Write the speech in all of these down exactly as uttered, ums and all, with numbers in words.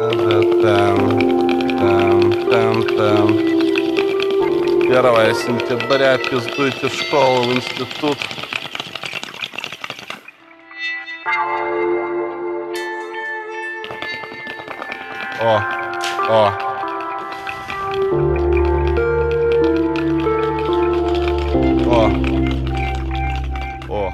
Там, там, там, там. первое сентября, пиздуйте в школу, в институт. О, о. О. О.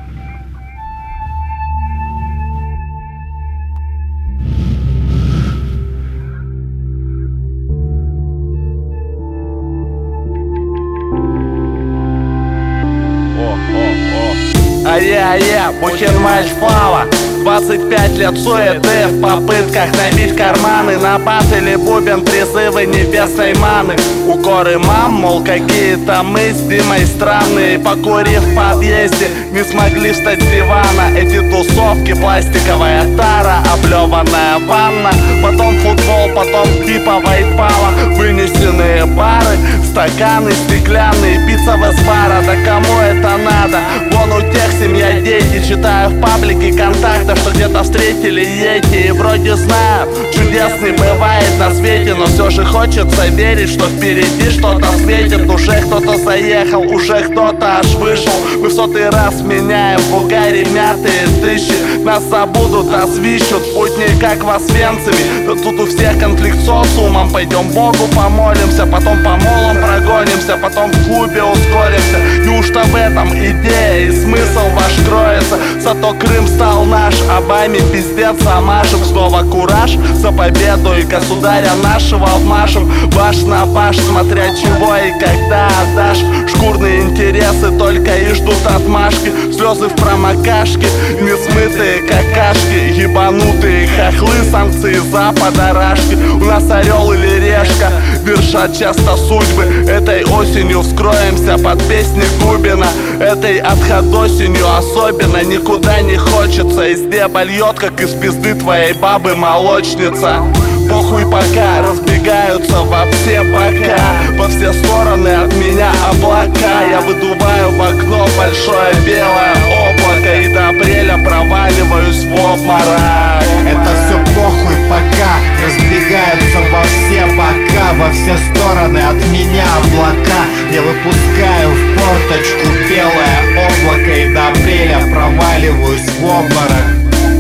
А-я, а-я, Бухенвальд Слава. Двадцать пять лет суеты в попытках набить карманы. На бас или бубен призывы небесной маны. Укоры мам, мол, какие-то мы с Димой странные. Покурив в подъезде, не смогли встать с дивана. Эти тусовки, пластиковая тара, облеванная ванна. Потом футбол, потом типа вайтпала. Вынесенные бары, стаканы стеклянные, пицца в эспаро. Да кому это надо? Вон у тех семья, дети. Читаю в паблике контакта, что где-то встретили эти. И вроде знаю, чудесный бывает на свете, но все же хочется верить, что впереди что-то светит. Уже кто-то заехал, уже кто-то аж вышел. Мы в сотый раз меняем в угаре мятые тысячи. Нас забудут, а свищут путь не как в Освенциме. Тут у всех конфликт с социумом. Пойдем Богу помолимся, потом по молам прогонимся, потом в клубе ускоримся. Неужто в этом идея и смысл ваш кроется? Зато Крым стал наш, Обаме пиздец, а машем снова кураж за победу и государя нашего обмашем. Баш на баш, смотря чего и когда отдашь. Шкурные интересы только и ждут отмашки. Слезы в промокашке, несмытые какашки. Ебанутые хохлы, санкции за подорожки. У нас орел или решка вершат часто судьбы. Этой осенью вскроемся под песни Губина. Этой отходосенью особенно никуда не хочется. Из неба льет, как из пизды твоей бабы молочница. Похуй пока, разбегаются во все бока. Во все стороны от меня облака. Я выдуваю в окно большое белое облако. И до апреля проваливаюсь в обморок. Это все похуй пока, разбегаются во все бока. Во все стороны от меня облака. Я выпускаю в форточку белое облако. И до апреля проваливаюсь в обморок.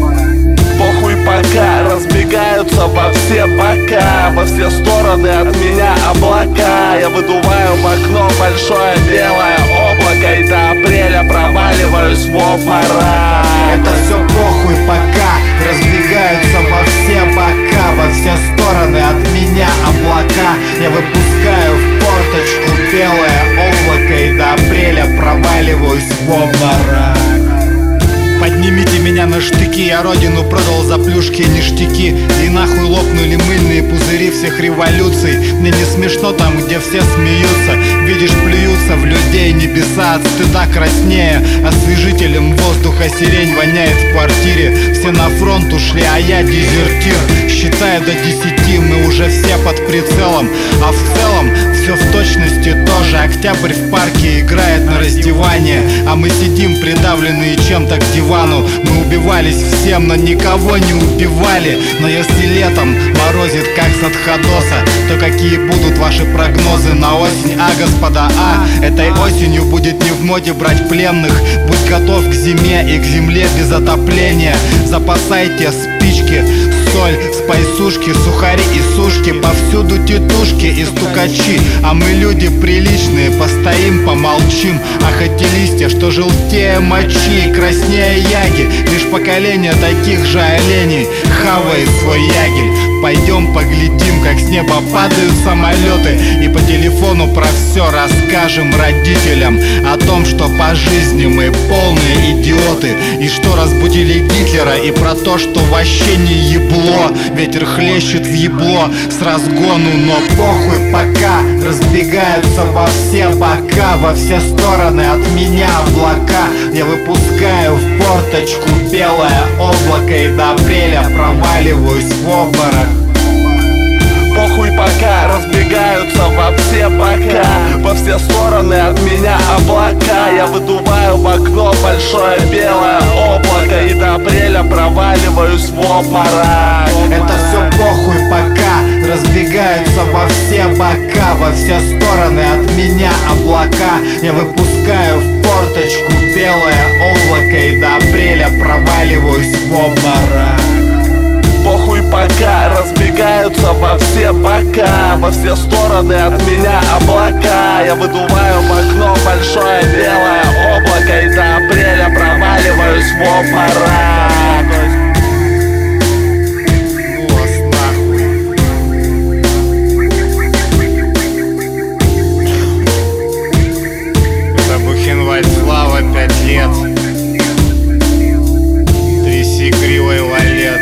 Похуй пока, разбегаются во все бока. Во все стороны от меня облака. Я выдуваю в окно большое белое облако. И до апреля проваливаюсь в обморок. Это все похуй пока, разбегаются во все бока. Во все стороны от меня облака. Я выпускаю в форточку белое облако. И до апреля проваливаюсь в обморок. Поднимите меня на штыки, я родину продал за плюшки и ништяки. И нахуй лопнули мыльные пузыри всех революций. Мне не смешно там, где все смеются. Видишь, плюются в людей небеса от стыда краснее. Освежителем воздуха сирень воняет в квартире. Все на фронт ушли, а я дезертир. Считая до десяти, мы уже все под прицелом. А в целом все в точности тоже. Октябрь в парке играет на раздевание. А мы сидим придавленные чем-то к дивану. Мы убивались всем, но никого не убивали. Но если летом морозит как с отходоса, то какие будут ваши прогнозы на осень? А, господа, а, этой осенью будет не в моде брать пленных. Будь готов к зиме и к земле без отопления. Запасайте спички, соль, спайсушки, сухари и сушки. Повсюду тетушки и стукачи. А мы люди приличные, постоим, помолчим. Ах, эти листья, что желтее мочи и краснее яги. Лишь поколение таких же оленей хавает свой ягель. Пойдем поглядим, как с неба падают самолеты. И по телефону про все расскажем родителям. О том, что по жизни мы полные идиоты. И что разбудили Гитлера. И про то, что вообще не ебло. Ветер хлещет в ебло с разгону. Но похуй пока, разбегаются во все бока. Во все стороны от меня облака. Я выпускаю в форточку белое облако. И до апреля проваливаюсь в обморок. Похуй пока, разбегаются во все бока. Во все стороны от меня облака. Я выдуваю в окно большое белое облако. И до апреля проваливаюсь в обморок. Это все похуй пока. разбегаются во все бока, во все стороны от меня облака. Я выпускаю в форточку белое облако и до апреля проваливаюсь в обморок. Похуй пока, разбегаются во все бока, во все стороны от меня облака. Я выдуваю в окно большое белое облако и до апреля проваливаюсь в обморок. Ну вас нахуй. Это Бухенвальд Слава, пять лет. Тряси кривой валет.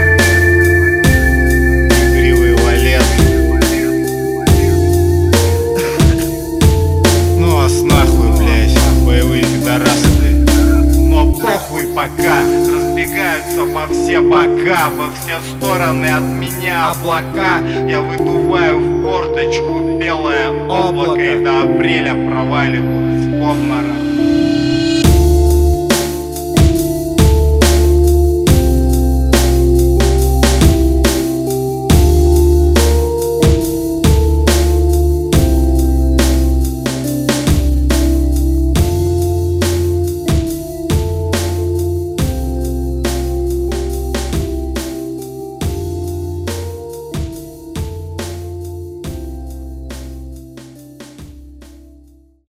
Но похуй пока, разбегаются во все бока, во все стороны от меня облака. Я выдуваю в форточку белое облако и до апреля проваливаюсь в обморок.